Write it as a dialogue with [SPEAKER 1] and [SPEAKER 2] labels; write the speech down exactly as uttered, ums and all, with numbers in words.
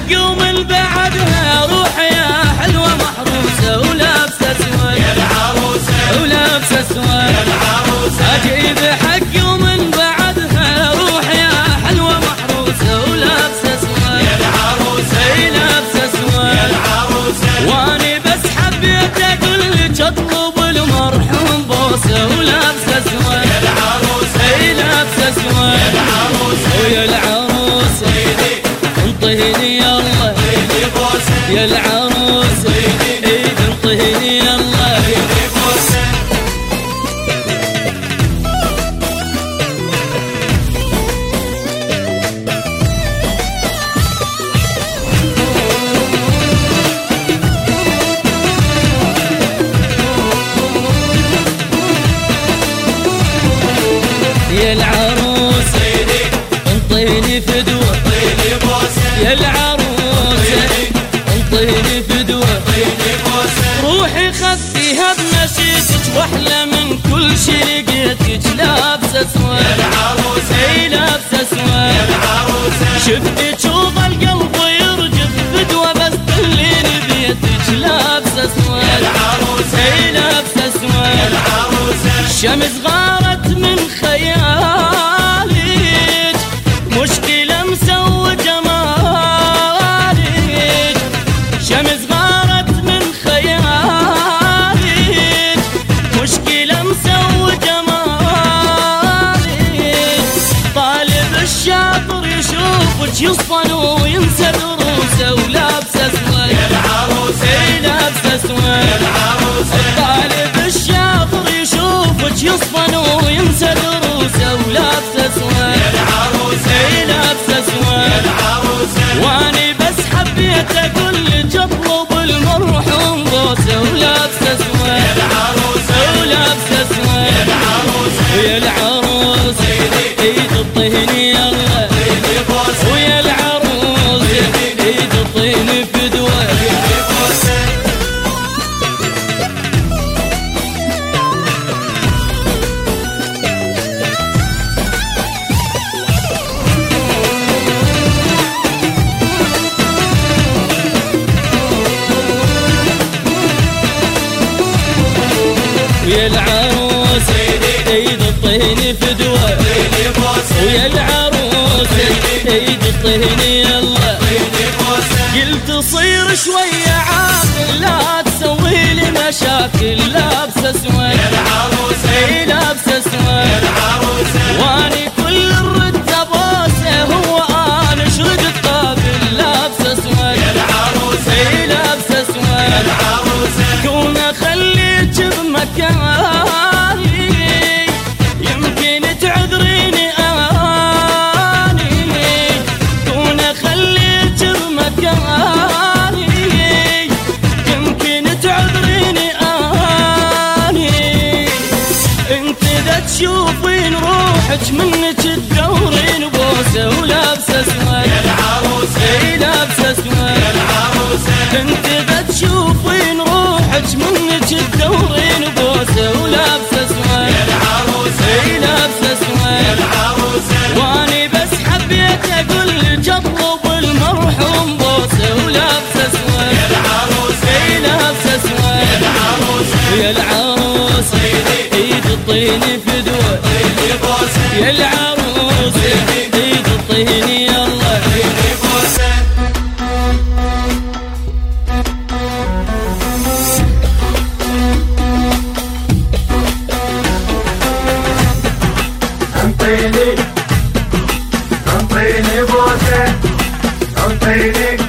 [SPEAKER 1] حق ومن بعدها روح يا حلوة محروسة ولابسة اسود يا العروسة ولابسة اسود يا العروسة اجيب حق ومن بعدها روح يا حلوة محروسة ولابسة اسود يا العروسة اي لابسة اسود يا العروسة واني بس حبيت اقول لك اطلب المرحوم بوسة ولابسة اسود يا العروسة اي لابسة اسود يا العروسة ويا العروسة انطيني يلا يا العروسة ايد انطيني يلا يا العروسة انطيني فدوة يا العروسة انطيني فدوة روحي خذيها بنشيتك واحلى من كل شي لقيتك لابسة اسود يا العروسة اي لابسة اسود يا العروسة شفتك شوف القلب يرجف فدوة بس تخليني بيتك لابسة اسود يا العروسة اي لابسة اسود يا العروسة الشمس غارت من خيالك مشكلة مسوي جمالك شمس غارت من خيالك مشكلة مسوي جمالك طالب الشاطر يشوفك يصفن وينسى دروسه ولابسه اسود يا العروسة اي لابسه اسود يا العروسة طالب الشاطر يشوفك يصفن وينسى دروسه ولابسه اسود يا العروسة اي لابسه اسود يا العروسة واني بس حبيت اقول لك اطلب المرحوم بوسه ولابسه اسود يا العروسة ولابسه اسود يا العروسة ويا العروسة ايد الطهني يلا ويا العروسة ايد الطهني فدوة ويا العروسة ايد الطهني فدوة ويا العروسة ايد الطهني يلا قلت صير شوية عاقل لا تسوي لي مشاكل لابسة اسود يا العروسة اي لابسة اسود يا العروسة واني كل الرد بوسه هو انا شرد الطابل لابسة اسود يا العروسة اي لابسة اسود يا العروسة كون اخليك بمكاني يمكن تعذريني اني كون اخليك بمكاني يمكن تعذريني اني انت اذا تشوفين روحك منك تدورين بوسه ولابسه اسود يا العروسة اي لابسه اسود يا العروسة انت اذا تشوفين روحك منك تدورين بوسه ولابسه اسود يا العروسة اي لابسه اسود يا العروسة واني بس حبيت اقول لك اطلب المرحوم بوسه ولابسه اسود يا العروسة اي لابسه اسود يا العروسة ويا العروسة ايد الطهني فدوة يا العروسة ايد الطهني يلا
[SPEAKER 2] انطيني انطيني بوسة انطيني